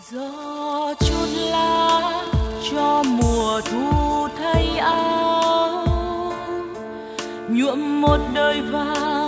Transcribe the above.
Gió chút lá cho mùa thu thay áo, nhuộm một đời vàng